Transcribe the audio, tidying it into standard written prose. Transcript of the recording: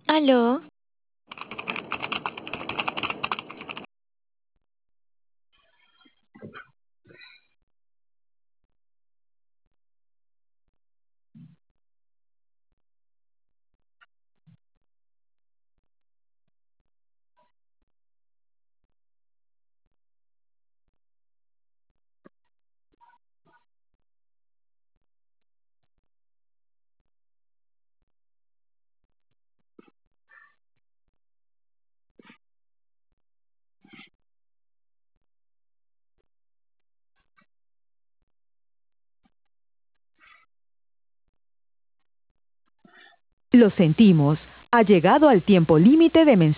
Aló, Lo sentimos, ha llegado al tiempo límite de mensajes.